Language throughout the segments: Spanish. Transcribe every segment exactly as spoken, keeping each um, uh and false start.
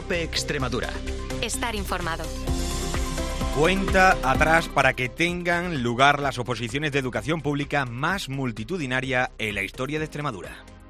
COPE Extremadura. Estar informado. Cuenta atrás para que tengan lugar las oposiciones de educación pública más multitudinaria en la historia de Extremadura.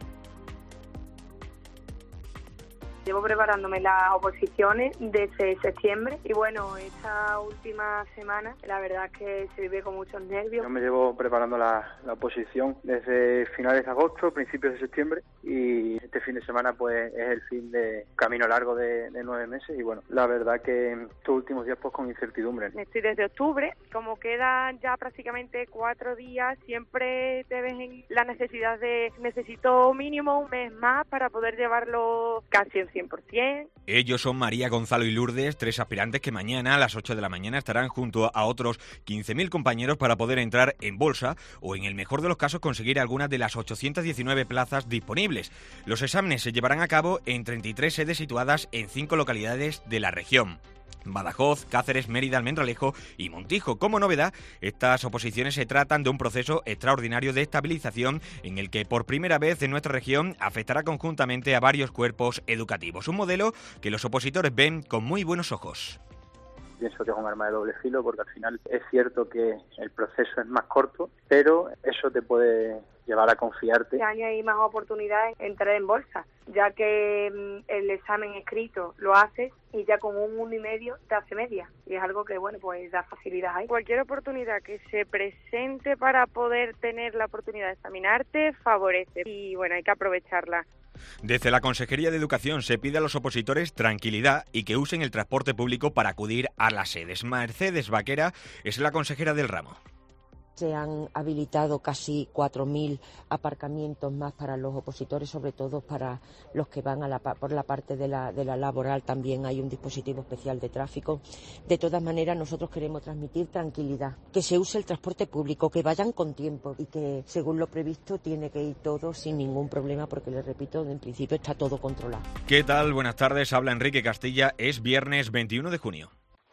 Llevo preparándome las oposiciones desde septiembre y bueno, esta última semana la verdad es que se vive con muchos nervios. Yo me llevo preparando la, la oposición desde finales de agosto, principios de septiembre, y este fin de semana pues es el fin de camino largo de, de nueve meses y bueno, la verdad que estos últimos días pues con incertidumbre. Estoy desde octubre, como quedan ya prácticamente cuatro días, siempre te ves en la necesidad de necesito mínimo un mes más para poder llevarlo casi en cien por ciento. Ellos son María, Gonzalo y Lourdes, tres aspirantes que mañana a las ocho de la mañana estarán junto a otros quince mil compañeros para poder entrar en bolsa o, en el mejor de los casos, conseguir algunas de las ochocientas diecinueve plazas disponibles. Los exámenes se llevarán a cabo en treinta y tres sedes situadas en cinco localidades de la región: Badajoz, Cáceres, Mérida, Almendralejo y Montijo. Como novedad, estas oposiciones se tratan de un proceso extraordinario de estabilización en el que por primera vez en nuestra región afectará conjuntamente a varios cuerpos educativos. Un modelo que los opositores ven con muy buenos ojos. Pienso que es un arma de doble filo porque al final es cierto que el proceso es más corto, pero eso te puede llevar a confiarte. Este año hay más oportunidades de entrar en bolsa, ya que el examen escrito lo haces y ya con un uno y medio te hace media. Y es algo que, bueno, pues da facilidad ahí. Cualquier oportunidad que se presente para poder tener la oportunidad de examinarte favorece y, bueno, hay que aprovecharla. Desde la Consejería de Educación se pide a los opositores tranquilidad y que usen el transporte público para acudir a las sedes. Mercedes Vaquera es la consejera del ramo. Se han habilitado casi cuatro mil aparcamientos más para los opositores, sobre todo para los que van a la, por la parte de la, de la laboral. También hay un dispositivo especial de tráfico. De todas maneras, nosotros queremos transmitir tranquilidad, que se use el transporte público, que vayan con tiempo y que, según lo previsto, tiene que ir todo sin ningún problema, porque, les repito, en principio está todo controlado. ¿Qué tal? Buenas tardes, habla Enrique Castilla. Es viernes veintiuno de junio.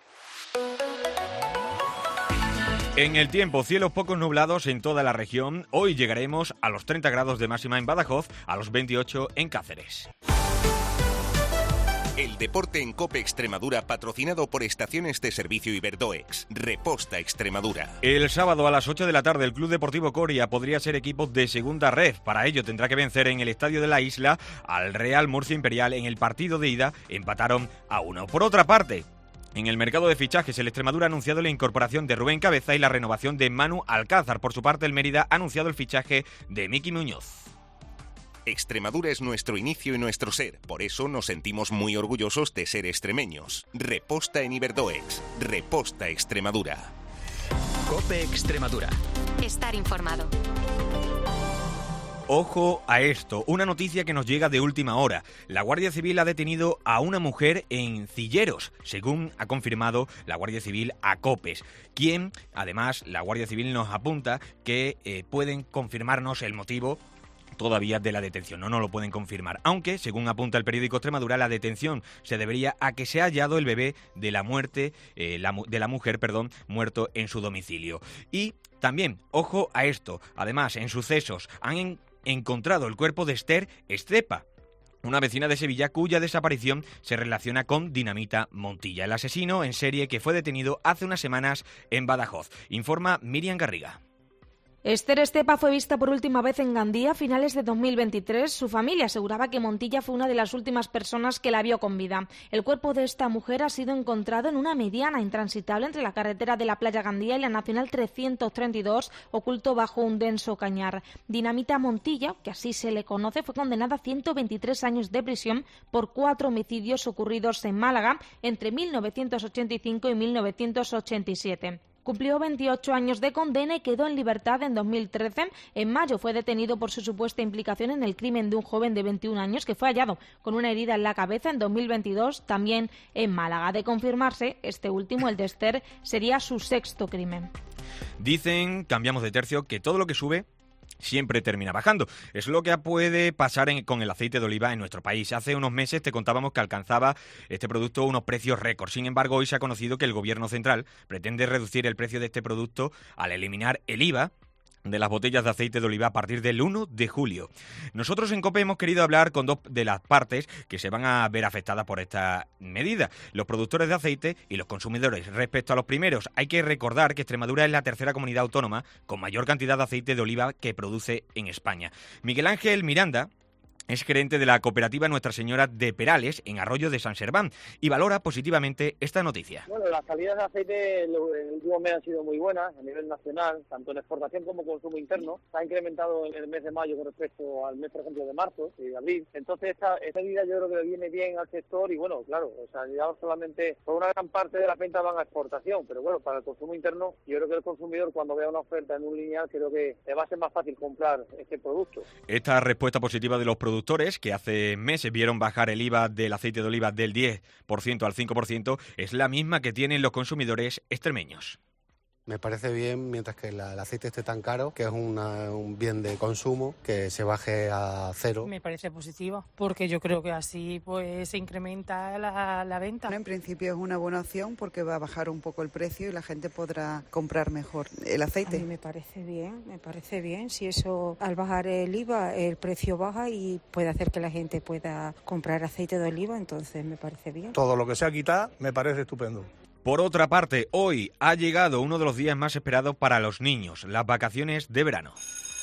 En el tiempo, cielos pocos nublados en toda la región. Hoy llegaremos a los treinta grados de máxima en Badajoz, a los veintiocho en Cáceres. El deporte en COPE Extremadura, patrocinado por Estaciones de Servicio Iberdoex. Reposta Extremadura. El sábado a las ocho de la tarde el Club Deportivo Coria podría ser equipo de segunda red. Para ello tendrá que vencer en el Estadio de la Isla al Real Murcia Imperial. En el partido de ida empataron a uno. Por otra parte, en el mercado de fichajes, el Extremadura ha anunciado la incorporación de Rubén Cabeza y la renovación de Manu Alcázar. Por su parte, el Mérida ha anunciado el fichaje de Miki Muñoz. Extremadura es nuestro inicio y nuestro ser. Por eso nos sentimos muy orgullosos de ser extremeños. Reposta en Iberdoex. Reposta Extremadura. COPE Extremadura. Estar informado. Ojo a esto, una noticia que nos llega de última hora. La Guardia Civil ha detenido a una mujer en Cilleros, según ha confirmado la Guardia Civil a Copes, quien, además, la Guardia Civil nos apunta que eh, pueden confirmarnos el motivo todavía de la detención. No nos lo pueden confirmar, aunque, según apunta el periódico Extremadura, la detención se debería a que se ha hallado el bebé de la muerte, eh, la, de la mujer, perdón, muerto en su domicilio. Y también, ojo a esto, además, en sucesos han en, encontrado el cuerpo de Esther Estepa, una vecina de Sevilla cuya desaparición se relaciona con Dinamita Montilla, el asesino en serie que fue detenido hace unas semanas en Badajoz. Informa Miriam Garriga. Esther Estepa fue vista por última vez en Gandía a finales de dos mil veintitrés. Su familia aseguraba que Montilla fue una de las últimas personas que la vio con vida. El cuerpo de esta mujer ha sido encontrado en una mediana intransitable entre la carretera de la Playa Gandía y la Nacional trescientos treinta y dos, oculto bajo un denso cañar. Dinamita Montilla, que así se le conoce, fue condenada a ciento veintitrés años de prisión por cuatro homicidios ocurridos en Málaga entre mil novecientos ochenta y cinco y mil novecientos ochenta y siete. Cumplió veintiocho años de condena y quedó en libertad en dos mil trece. En mayo fue detenido por su supuesta implicación en el crimen de un joven de veintiún años que fue hallado con una herida en la cabeza en dos mil veintidós, también en Málaga. De confirmarse, este último, el de Esther, sería su sexto crimen. Dicen, cambiamos de tercio, que todo lo que sube siempre termina bajando. Es lo que puede pasar en, con el aceite de oliva en nuestro país. Hace unos meses te contábamos que alcanzaba este producto unos precios récord. Sin embargo, hoy se ha conocido que el Gobierno central pretende reducir el precio de este producto al eliminar el I V A de las botellas de aceite de oliva a partir del uno de julio. Nosotros en COPE hemos querido hablar con dos de las partes que se van a ver afectadas por esta medida, los productores de aceite y los consumidores. Respecto a los primeros, hay que recordar que Extremadura es la tercera comunidad autónoma con mayor cantidad de aceite de oliva que produce en España. Miguel Ángel Miranda es gerente de la cooperativa Nuestra Señora de Perales, en Arroyo de San Serván, y valora positivamente esta noticia. Bueno, las salidas de aceite en el último mes han sido muy buenas a nivel nacional, tanto en exportación como consumo interno. Se ha incrementado en el mes de mayo con respecto al mes, por ejemplo, de marzo y de abril. Entonces, esta, esta medida yo creo que le viene bien al sector y, bueno, claro, o sea, ya solamente por una gran parte de las ventas van a exportación, pero bueno, para el consumo interno, yo creo que el consumidor, cuando vea una oferta en un lineal, creo que le va a ser más fácil comprar este producto. Esta respuesta positiva de los productores, que hace meses vieron bajar el I V A del aceite de oliva del diez por ciento al cinco por ciento, es la misma que tienen los consumidores extremeños. Me parece bien, mientras que la, el aceite esté tan caro, que es una, un bien de consumo, que se baje a cero. Me parece positivo, porque yo creo que así pues se incrementa la, la venta. Bueno, en principio es una buena opción porque va a bajar un poco el precio y la gente podrá comprar mejor el aceite. A mí me parece bien, me parece bien. Si eso, al bajar el I V A, el precio baja y puede hacer que la gente pueda comprar aceite de oliva, entonces me parece bien. Todo lo que sea quitar me parece estupendo. Por otra parte, hoy ha llegado uno de los días más esperados para los niños, las vacaciones de verano.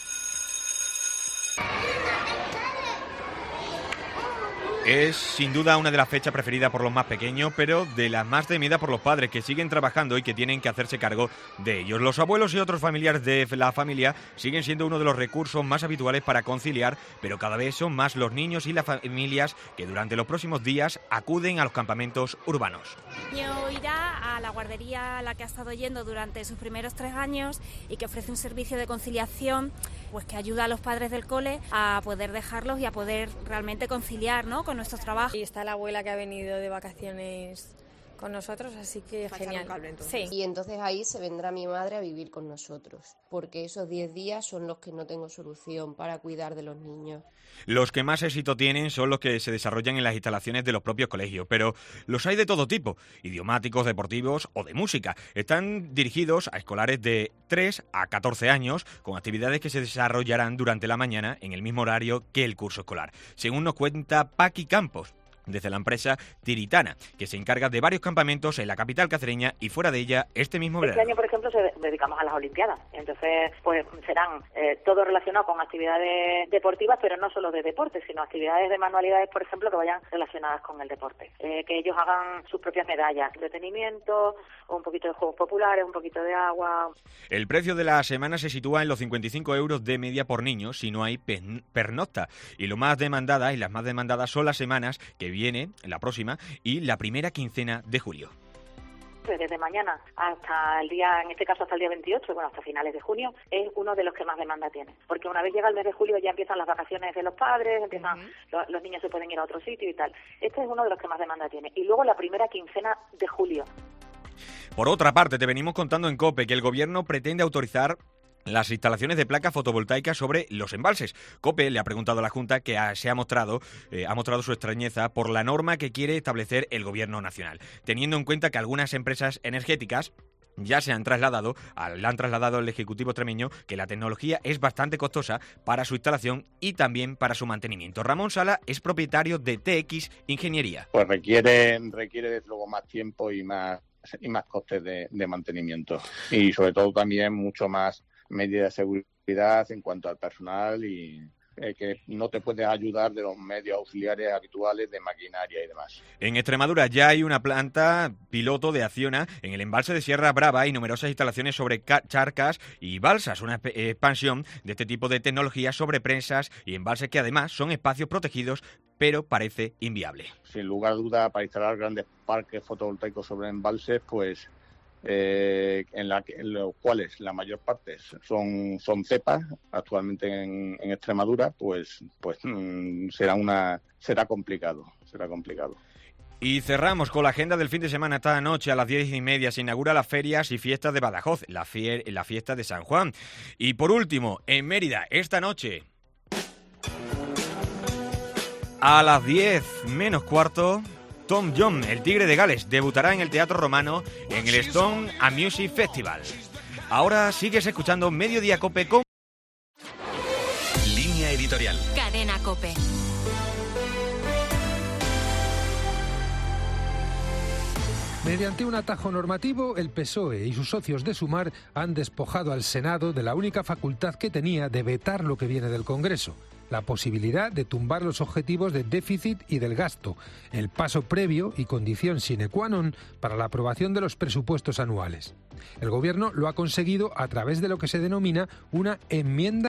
Es sin duda una de las fechas preferidas por los más pequeños, pero de las más temidas por los padres que siguen trabajando y que tienen que hacerse cargo de ellos. Los abuelos y otros familiares de la familia siguen siendo uno de los recursos más habituales para conciliar, pero cada vez son más los niños y las familias que durante los próximos días acuden a los campamentos urbanos. El niño irá a la guardería a la que ha estado yendo durante sus primeros tres años y que ofrece un servicio de conciliación pues que ayuda a los padres del cole a poder dejarlos y a poder realmente conciliar, ¿no?, con nuestros trabajos. Y está la abuela que ha venido de vacaciones con nosotros, así que genial. Cable, entonces. Sí. Y entonces ahí se vendrá mi madre a vivir con nosotros, porque esos diez días son los que no tengo solución para cuidar de los niños. Los que más éxito tienen son los que se desarrollan en las instalaciones de los propios colegios, pero los hay de todo tipo, idiomáticos, deportivos o de música. Están dirigidos a escolares de tres a catorce años, con actividades que se desarrollarán durante la mañana en el mismo horario que el curso escolar, según nos cuenta Paqui Campos, desde la empresa Tiritana, que se encarga de varios campamentos en la capital cacereña y fuera de ella este mismo verano. Este año, por ejemplo, se dedicamos a las Olimpiadas. Entonces, pues serán eh, todo relacionado con actividades deportivas, pero no solo de deporte, sino actividades de manualidades, por ejemplo, que vayan relacionadas con el deporte. Eh, que ellos hagan sus propias medallas, entretenimiento, un poquito de juegos populares, un poquito de agua. El precio de la semana se sitúa en los cincuenta y cinco euros de media por niño si no hay pernocta. Y lo más demandada y las más demandadas son las semanas que viene, la próxima, y la primera quincena de julio. Desde mañana hasta el día, en este caso hasta el día veintiocho, bueno, hasta finales de junio, es uno de los que más demanda tiene. Porque una vez llega el mes de julio ya empiezan las vacaciones de los padres, empiezan uh-huh. los, los niños se pueden ir a otro sitio y tal. Este es uno de los que más demanda tiene. Y luego la primera quincena de julio. Por otra parte, te venimos contando en COPE que el gobierno pretende autorizar las instalaciones de placas fotovoltaicas sobre los embalses. COPE le ha preguntado a la Junta que ha, se ha mostrado, eh, ha mostrado su extrañeza por la norma que quiere establecer el Gobierno nacional, teniendo en cuenta que algunas empresas energéticas ya se han trasladado, le han trasladado al Ejecutivo extremeño que la tecnología es bastante costosa para su instalación y también para su mantenimiento. Ramón Sala es propietario de T X Ingeniería. Pues requiere, requiere desde luego más tiempo y más, y más costes de, de mantenimiento y sobre todo también mucho más medidas de seguridad en cuanto al personal y eh, que no te puedes ayudar de los medios auxiliares habituales de maquinaria y demás. En Extremadura ya hay una planta piloto de Acciona en el embalse de Sierra Brava y numerosas instalaciones sobre charcas y balsas, una expansión de este tipo de tecnologías sobre presas y embalses que además son espacios protegidos, pero parece inviable. Sin lugar a duda, para instalar grandes parques fotovoltaicos sobre embalses, pues Eh, en, la, en los cuales la mayor parte son son cepas actualmente en, en Extremadura, pues pues mmm, será una será complicado será complicado. Y cerramos con la agenda del fin de semana. Esta noche a las diez y media se inaugura las ferias y fiestas de Badajoz, la, fier, la fiesta de San Juan. Y por último, en Mérida, esta noche a las diez menos cuarto, Tom Jones, el Tigre de Gales, debutará en el Teatro Romano en el Stone and Music Festival. Ahora sigues escuchando Mediodía Cope con editorial. Cadena COPE. Mediante un atajo normativo, el P S O E y sus socios de Sumar han despojado al Senado de la única facultad que tenía de vetar lo que viene del Congreso, la posibilidad de tumbar los objetivos de déficit y del gasto, el paso previo y condición sine qua non para la aprobación de los presupuestos anuales. El Gobierno lo ha conseguido a través de lo que se denomina una enmienda